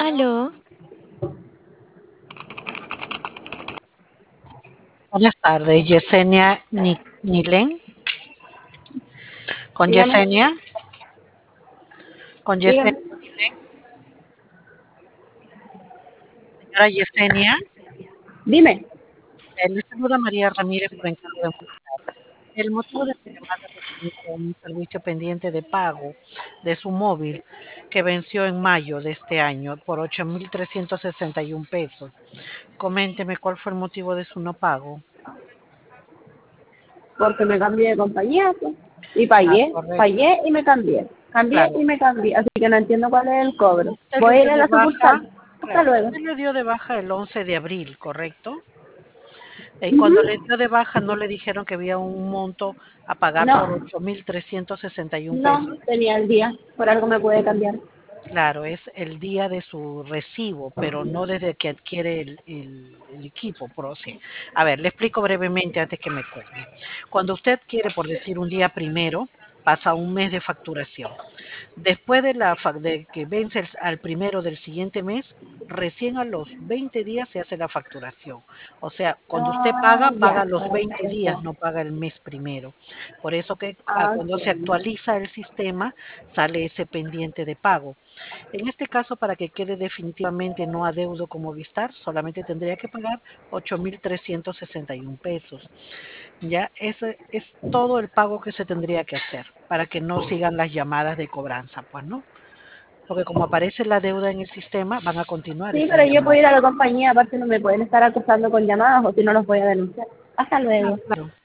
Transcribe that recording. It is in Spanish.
Aló, Buenas tardes, Yesenia Nilén. Con Dígame, Yesenia, con Yesenia dígame, Nilén. Señora Yesenia, dime. le saluda María Ramírez por encargo de Movistar. El motivo de mi llamada es referente a un servicio pendiente de pago de su móvil que venció en mayo de este año por 8.361 pesos. Coménteme cuál fue el motivo de su no pago. Porque me cambié de compañía, pues. Y Ah, pagué, correcto. pagué y me cambié. Cambié Claro, y me cambié. Así que no entiendo cuál es el cobro. usted Voy le a ir dio a de la baja, sucursal. Hasta claro, luego. usted le dio de baja el 11 de abril, ¿correcto? Y cuando le Ujú. dio de baja no le dijeron que había un monto a pagar por No, 8.361 no pesos. tenía el día. Por algo me puede cambiar. Claro, es el día de su recibo, pero no desde que adquiere el equipo. Sí. A ver, le explico brevemente antes que me cuelgue. Cuando usted quiere, por decir un día primero, pasa un mes de facturación. Después de que vence al primero del siguiente mes, recién a los 20 días se hace la facturación. O sea, cuando usted Ah, paga, paga ya, los 20 días, perfecto. no paga el mes primero. Por eso que Ah, cuando se ok. actualiza el sistema, sale ese pendiente de pago. En este caso, para que quede definitivamente no adeudo como Vistar, solamente tendría que pagar 8.361 pesos. Ya, ese es todo el pago que se tendría que hacer para que no sigan las llamadas de cobranza, pues, ¿no? Porque como aparece la deuda en el sistema, van a continuar Sí, esas pero yo puedo ir a llamadas. la compañía. Aparte no me pueden estar acusando con llamadas o si no los voy a denunciar. Hasta Ah, luego. claro.